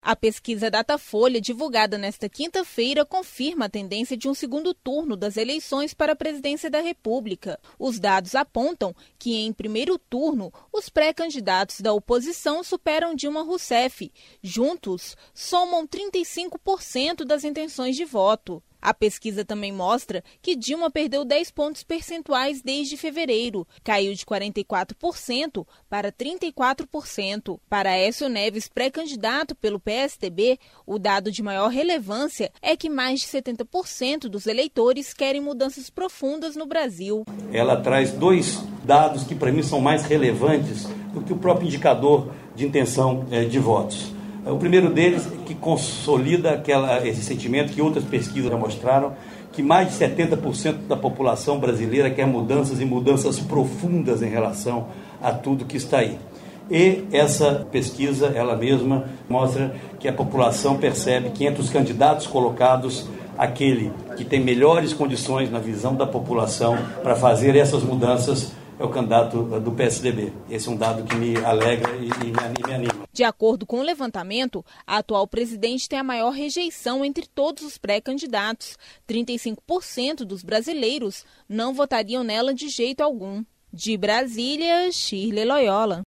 A pesquisa Datafolha, divulgada nesta quinta-feira, confirma a tendência de um segundo turno das eleições para a presidência da República. Os dados apontam que, em primeiro turno, os pré-candidatos da oposição superam Dilma Rousseff. Juntos, somam 35% das intenções de voto. A pesquisa também mostra que Dilma perdeu 10 pontos percentuais desde fevereiro, caiu de 44% para 34%. Para Aécio Neves, pré-candidato pelo PSDB, o dado de maior relevância é que mais de 70% dos eleitores querem mudanças profundas no Brasil. Ela traz dois dados que para mim são mais relevantes do que o próprio indicador de intenção de votos. O primeiro deles é que consolida esse sentimento que outras pesquisas já mostraram, que mais de 70% da população brasileira quer mudanças e mudanças profundas em relação a tudo que está aí. E essa pesquisa, ela mesma, mostra que a população percebe que entre os candidatos colocados, aquele que tem melhores condições na visão da população para fazer essas mudanças é o candidato do PSDB. Esse é um dado que me alegra e me anima. De acordo com o levantamento, a atual presidente tem a maior rejeição entre todos os pré-candidatos. 35% dos brasileiros não votariam nela de jeito algum. De Brasília, Shirley Loyola.